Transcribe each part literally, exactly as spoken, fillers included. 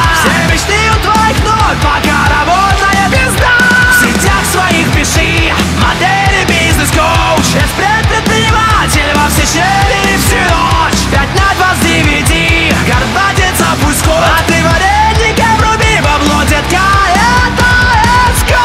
Все мечты у твоих ног, пока работает пизда. В сетях своих пиши модели, бизнес-коуч, эксперт-предприниматель во все щели всю ночь. Пять на два с девяти, горбатится пусть скот. А ты вареники вруби, бабло, детка, это эскорт.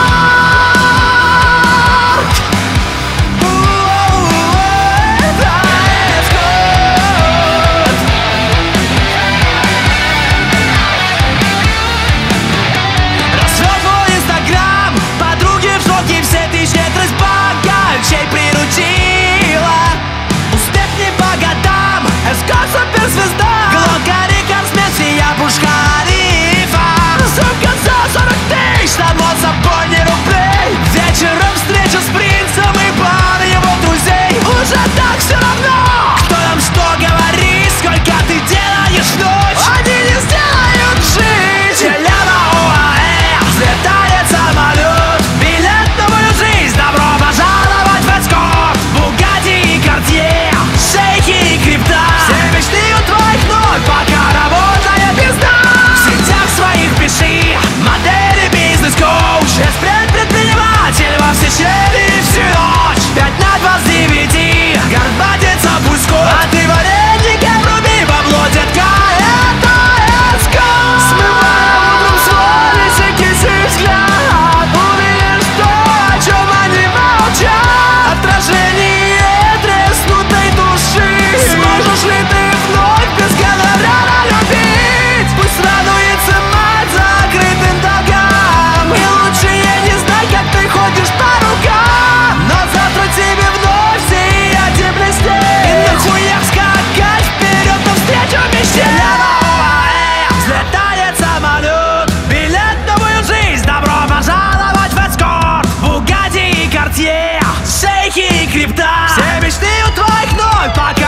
Расцвел твой инстаграм, подруги в шоке, все ты щедрость богачей приручила. Успех не по годам, эскорт суперзвезда. Глокари, косметия, пушка-рифа. Сука за сорок тысяч, само собой не рублей. Вечером встреча с принцем и пара его друзей. Уже так все равно, кто нам что говорит, сколько ты делаешь в ночь. Они не сделают жить. Челяба ОАЭ, взлетает самолет. Билет на мою жизнь, добро пожаловать в эскорт. Бугатти и Картье, шейки и крипта. Все мечты у твоих ног, пока работает пизда. В сетях своих пиши модели, бизнес-коуч, эксперт-предприниматель во все щели всю ночь. Пять на два с девяти, горбатится пусть скот. А ты вареники вруби, бабло, детка, это эскорт. Смывая утром свой високий взгляд, увидишь то, о чем они молчат. Отражение треснутой души. Сможешь ли ты вновь без гонорара любить? Пусть радуется мать закрытым долгам. И лучше ей не знать, как ты ходишь по рукам. Но завтра тебе вновь сиять и блестеть. И на хуях скакать вперед навстречу мечте. ОАЭ, взлетает самолет. Билет на мою жизнь, добро пожаловать в эскорт. Бугатти и Картье, шейки и крипта. Все мечты у твоих ног, пока